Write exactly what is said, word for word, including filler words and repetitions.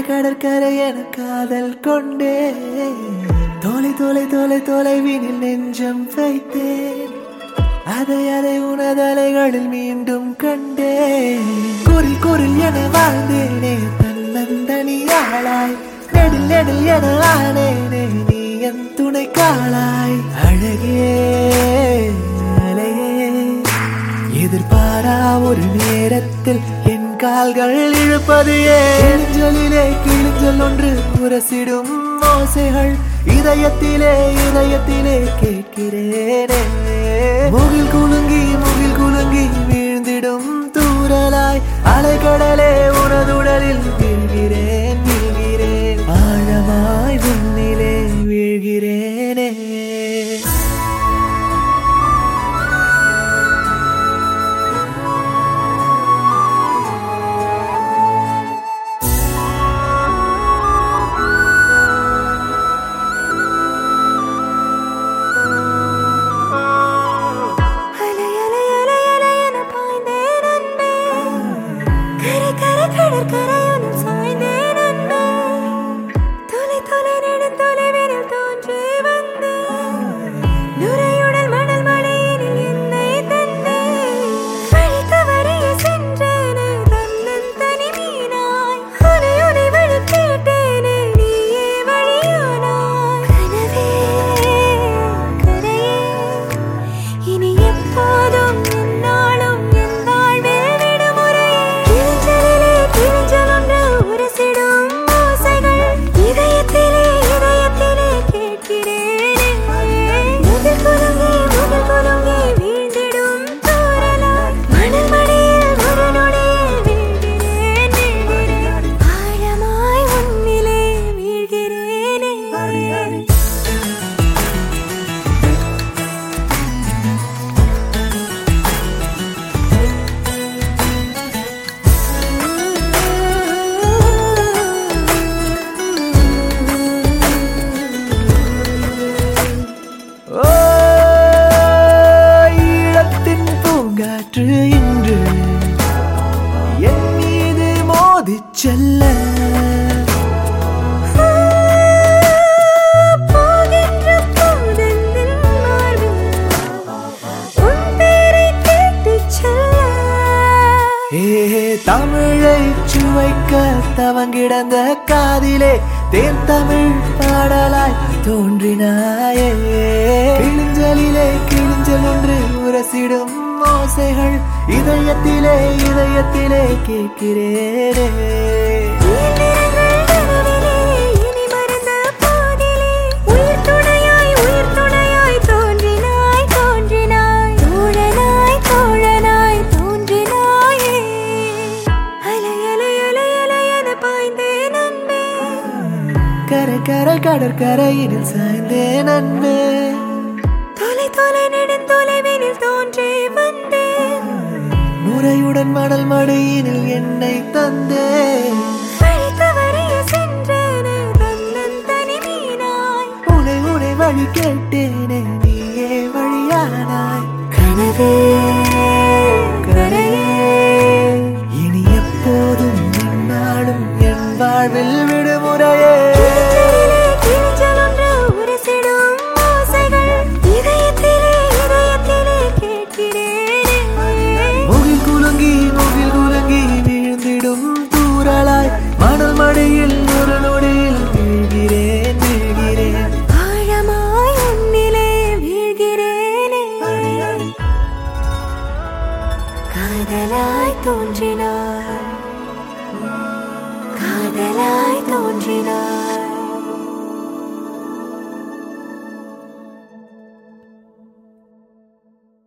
கடற்கரை என காதல் கொண்டே தோலை தோலை தோலை தொலைவினில் நெஞ்சம் வைத்தேன் அதை அதை உனதலைகளில் மீண்டும் கண்டே குரில் குரில் என வாழ்ந்தேனே தன்னந்தனியாளாய் நெடில் நெடில் என ஆனேனே நீ என் துணை காளாய் அழகே அலையே எதிர்பாரா ஒரு நேரத்தில் என் கால்கள் இழுப்பது ஏஞ்சலிலே கிழிஞ்சல் ஒன்று உரசிடும் ஓசைகள் இதயத்திலே இதயத்திலே கேட்கிறேனே முகில் குலுங்கி முகில் குலுங்கி வீழ்ந்திடும் தூரலாய் அலைக்கடலே உனதுடலில் வீழ்கிறேன் வீழ்கிறேன் ஆழமாய் விண்ணிலே வீழ்கிறேனே இன்று என் மீது மோதி செல்ல போகின்ற போதெந்தில் உன் பேரை கேட்டு செல்ல ஏ தமிழை சுவைக்க தவங்கிடந்த காதிலே தேன் தமிழ் பாடலாய் தோன்றினாயே கிழிஞ்சலிலே கிழிஞ்சல் ஒன்று உரசிடும் ஓசைகள் இதயத்திலே இதயத்திலே கேட்கிறேனே இனி மறந்த பாதிலே உயிர் துணையாய் உயிர் துணையாய் தோன்றினாய் தோன்றினாய் தோழனாய் தோழனாய் தோன்றினாயே அலை அலை அலை அலை என பாய்ந்தேன் அன்பே கரை கரை கடற்கரையினில் சாய்ந்தேன் அன்பே தொலை தொலை நெடுந்தொலைவினில் தோன்றே வந்தேன் நுரையுடன் மணல் மடியினில் என்னை தந்தேன் வழித்தவறிய சென்றேனே தன்னன் தனிமீனாய் உனை உனை வழி கேட்டேனே நீயே வழியானாய் கனவே கரையே இனி எப்போதும் என்னாலும் என் வாழ்வில் விடுமுறையே மணல் மடியில் ஒரு நொடியில் வீழ்கிறேன் வீழ்கிறேன் ஆழமாய் உன்னிலே வீழ்கிறேனே காதலாய் தோன்றினார் காதலாய் தோன்றினார்